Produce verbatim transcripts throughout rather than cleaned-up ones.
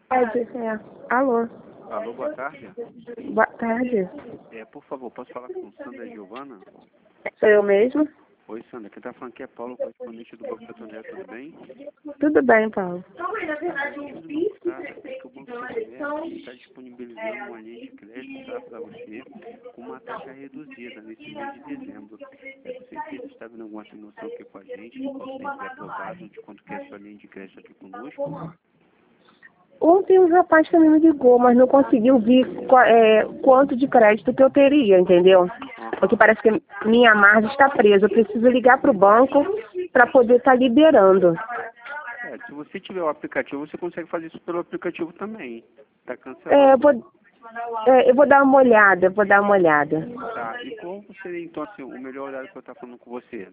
Pode, é. Alô. Alô, boa tarde. Boa tarde. É, por favor, posso falar com Sandra Giovana? Sou eu mesmo? Oi, Sandra. Quem está falando aqui é Paulo, correspondente do Banco Santander, tudo bem? Tudo bem, Paulo. O Banco Santander está disponibilizando uma linha de crédito tá, para você com uma taxa reduzida nesse mês de dezembro. É, você que está vendo alguma simulação aqui com a gente, posso ter aprovado de quanto que é a sua linha de crédito aqui conosco? Ontem um rapaz também me ligou, mas não conseguiu vir qua- é, quanto de crédito que eu teria, entendeu? Porque parece que minha margem está presa. Eu preciso ligar para o banco para poder estar liberando. É, se você tiver o aplicativo, você consegue fazer isso pelo aplicativo também. Está cancelado. É, eu, vou, é, eu vou dar uma olhada, eu vou dar uma olhada. Tá, e qual seria então assim, o melhor horário que eu estou falando com você?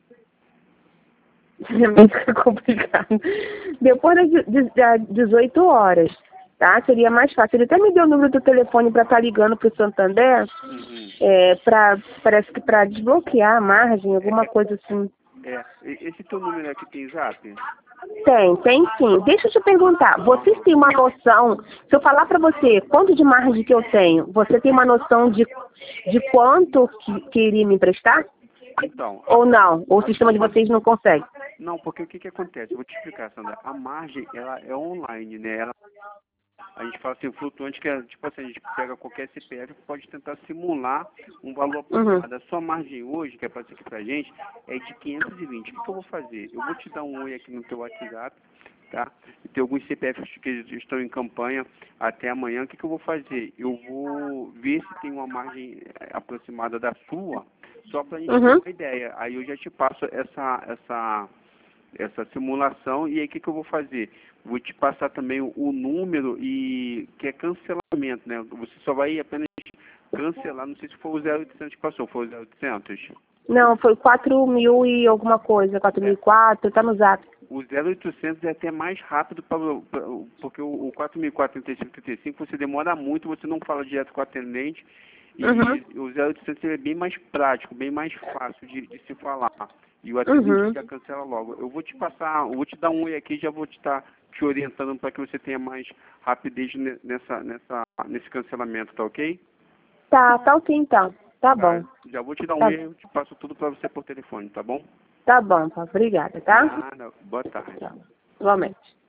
Realmente fica complicado. Depois das de- de- das dezoito horas, tá? Seria mais fácil. Ele até me deu o número do telefone para estar ligando para o Santander, Uhum. é, pra, parece que para desbloquear a margem, alguma coisa assim. É, e- esse teu número aqui tem zap? Tem, tem sim. Deixa eu te perguntar, vocês têm uma noção, se eu falar para você quanto de margem que eu tenho, você tem uma noção de, de quanto que, que iria me emprestar? Então, Ou não? Ou o sistema de vocês não consegue? não, porque o que que acontece? Eu vou te explicar, Sandra. A margem, ela é online, né? Ela, a gente fala assim, flutuante, que é, tipo assim, a gente pega qualquer C P F e pode tentar simular um valor Uhum. aproximado. A sua margem hoje, que aparece aqui pra gente, é de quinhentos e vinte. O que que eu vou fazer? Eu vou te dar um oi aqui no teu WhatsApp, tá? E tem alguns C P Fs que estão em campanha até amanhã. O que que eu vou fazer? Eu vou ver se tem uma margem eh, aproximada da sua, só para a gente ter Uhum. uma ideia. Aí eu já te passo essa, essa, essa simulação e aí o que, que eu vou fazer? Vou te passar também o, o número e que é cancelamento, né? Você só vai apenas cancelar, não sei se foi o zero oitocentos que passou, foi o zero oitocentos? Não, foi quatro mil e alguma coisa, quatro mil e quatro, tá no zap. O zero oitocentos é até mais rápido, pra, pra, porque o, o quatro mil e quatro, trinta e cinco, trinta e cinco você demora muito, você não fala direto com o atendente. E Uhum. o zero oitocentos é bem mais prático, bem mais fácil de, de se falar. E o atendente Uhum. já cancela logo. Eu vou te passar, eu vou te dar um oi aqui, já vou te estar te orientando para que você tenha mais rapidez ne- nessa, nessa, nesse cancelamento, tá ok? Tá, tá ok então. Tá bom. Tá, já vou te dar um Tá, oi, eu te passo tudo para você por telefone, tá bom? tá bom, tá. Obrigada, tá? Nada, boa tarde. Tá. Igualmente.